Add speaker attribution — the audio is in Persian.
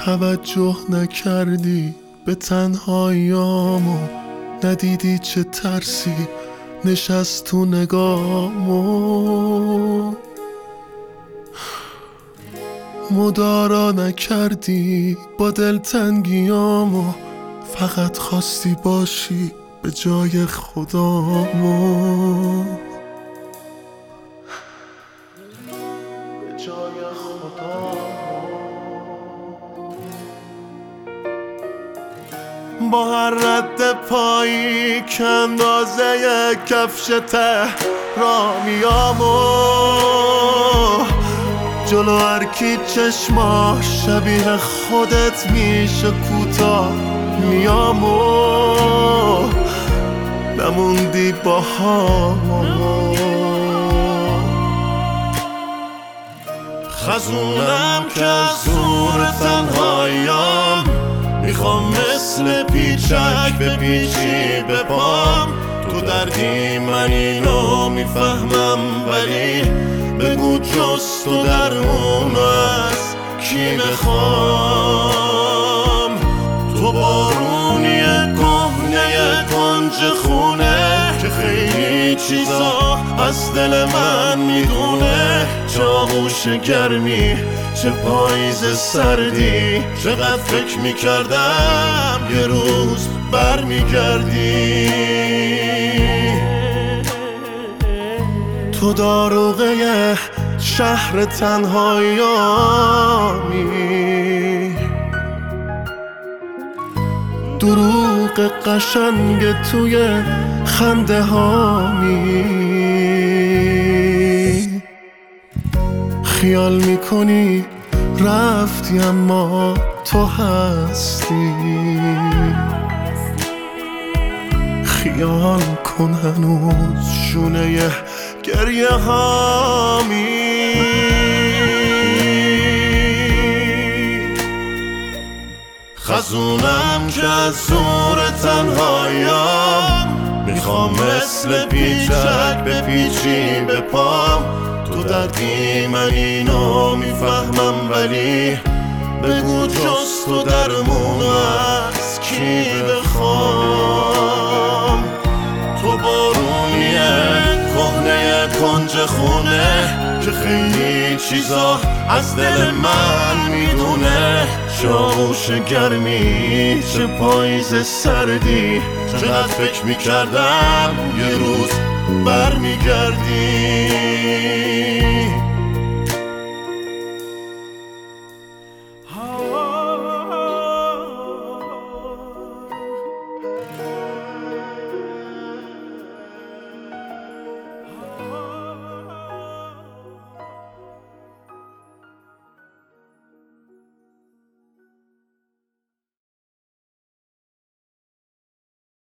Speaker 1: توجه نکردی به تنهاییامو، ندیدی چه ترسی نشست تو نگامو، مدارا نکردی با دلتنگیامو، فقط خواستی باشی به جای خدامو، به جای خدامو. با هر رد پایی که اندازه کفش تهرامیامو، جلو هر کی چشماش شبیه خودت میشه کوتاه میامو، نموندی با همو. خزونم که از زور تنهاییام، میخوام مثل پیچک بپیچی به پام. تو دردی من اینو میفهمم، ولی بگو جز تو درمون از کی بخوام. تو بارونی کهنه کنج خونه که خیلی چیزا از دل من میدونه. چه آغوش گرمی، چه پاییز سردی، چقدر فکر میکردم یه روز برمیگردی. تو داروغه شهر تنهاییامی، دروغ قشنگ توی خنده هامی. خیال میکنی رفتی اما تو هستی، خیال کن هنوز شونه گریه هامی. خزونم که از زور تنهاییام، میخوام مثل پیچک بپیچی به پام. تو دردی من اینو میفهمم، ولی بگو جز تو درمون از کی بخوام. تو بارونیه کهنه کنج خونه که خیلی چیزا از دل من میدونه. چه آغوش گرمی، چه پاییز سردی، چقدر فکر میکردم یه روز برمیگردی.